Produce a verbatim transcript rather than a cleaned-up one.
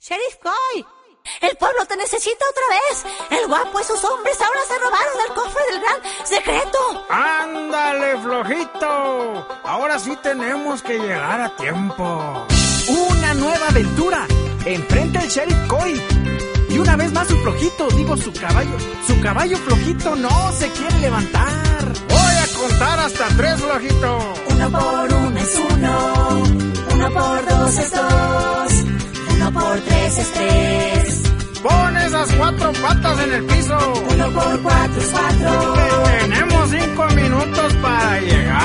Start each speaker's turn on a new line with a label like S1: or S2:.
S1: Sheriff Coy, el pueblo te necesita otra vez. El guapo y sus hombres ahora se robaron el cofre del gran secreto.
S2: ¡Ándale, flojito! Ahora sí tenemos que llegar a tiempo.
S3: Una nueva aventura. Enfrenta el Sheriff Coy. Y una vez más su flojito, digo su caballo. Su caballo flojito no se quiere levantar.
S2: Voy a contar hasta tres, flojito.
S1: Uno por uno es uno. Uno por dos es dos. Uno por tres es tres.
S2: Pon esas cuatro patas en el piso.
S1: Uno por cuatro es cuatro.
S2: Tenemos cinco minutos para llegar.